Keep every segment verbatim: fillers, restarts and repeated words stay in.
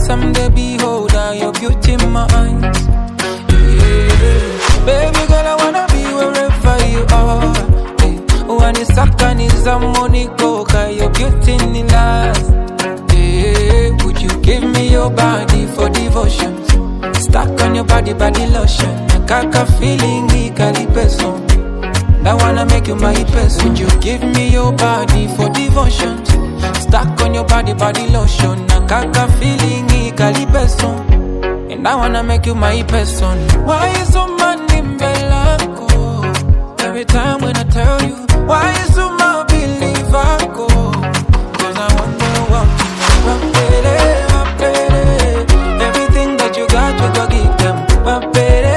as I'm the beholder, your beauty in my eyes. Yeah. Baby girl, I wanna be wherever you are. Yeah. When it's sakani zamoni koka, your beauty in the last. Yeah. Would you give me your body for devotion? Stuck on your body, body lotion. Kaka feeling ikali person. I wanna make you my person. Would you give me your body for devotion? Stuck on your body, body lotion. Kaka feeling ikali person. And I wanna make you my person. Why you so mad in Belanco? Every time when I tell you, why you so mad believe I go? Cause I want to walk you, baby. Everything that you got, you go give them, my baby.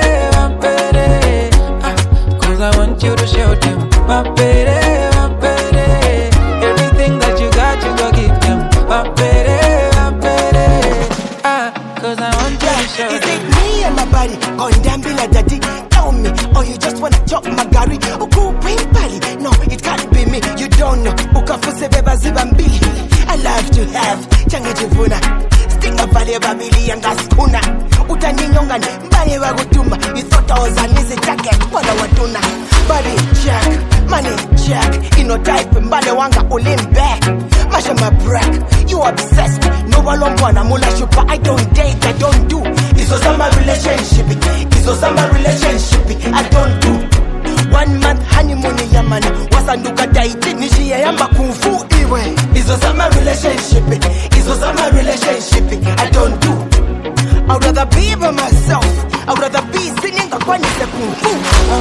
I want you to show them, my baby, my baby. Everything that you got, you go give them, my baby, my baby. Ah, cause I want you to show Is them. Is it me and my body going down below daddy? Tell me, or you just wanna chop my gari? Uku pali? No, it can't be me. You don't know. Ukafuse beba zibambili. I love to have changa jivuna. Stinga vale babili and gaskuna. Utaninyongani, mbale wagutuma. You thought I was an easy jacket, wala watuna. Body check, money check. You know type, mbale wanga ulim back. Masha my break, you obsessed. No one wanna mula shupa. I don't date, I don't do. Iso sama relationship, iso sama relationship. I don't do. One month honeymoon yamana. Wasanduka daiti nishiya yamba kung fu iwe. Iso sama relationship, iso sama relationship. I don't do. I'd rather be by myself. I'd rather be singing a bunny kung fu.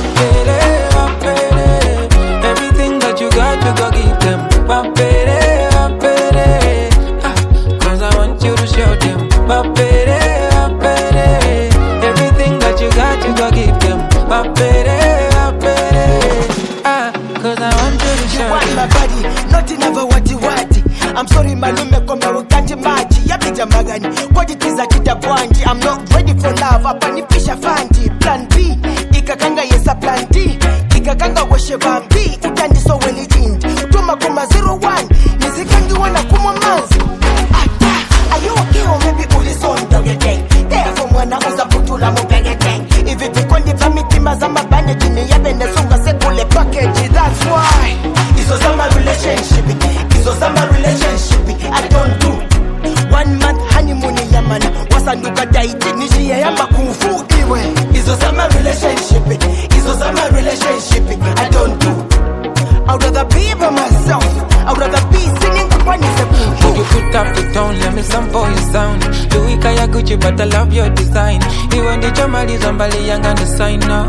Everything that you got, you go give them. Pampere, pampere. Cause I want you to show them. Pampere, pampere. Everything that you got, you go give them. Pampere, pampere. Cause I want you to show them. You want my body, not enough what you want. I'm sorry, malume kome ukanti maji Yabija magani, kwa jitiza kita bwanji. I'm not ready for love, hapa nipisha fanti. Plan B, ikakanga yesa plan D. Ikakanga washe bambi, utandi so weli jindi. Utuma kuma zero one, nizikangi wana kuma manzi. Ata, are you okay or maybe ulison doge gang? Therefore mwana uza putula mubenge gang. Ivi vikondi vamiti mazama bane jini yabe nesunga sekule package. That's why Iso sama relationship, iso sama relationship. I don't do. One month honeymoon yamana. Wasanduka daiti nishiya yamba kung fu iwe. Iso sama relationship, iso sama relationship. I don't do. I'd rather be by myself. I'd rather be singing when it's a kung fu. Would you put up the tone, let me sample your sound. Louis Kaya Gucci, but I love your design. Even the Jamali Zambali Young and the sign now.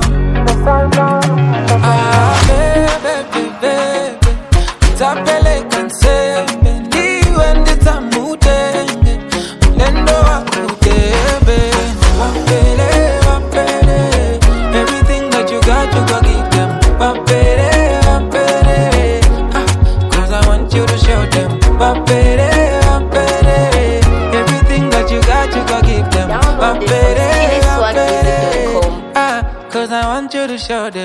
Ah, baby, baby. Tapele kansebe ni wende tamutenge Lendo wakutebe Wapele, wapele. Everything that you got, you go give them. Wapele, wapele. Ah, cause I want you to show them. Wapele, wapele. Everything that you got, you go give them. Wapele, wapele. Ah, cause I want you to show them.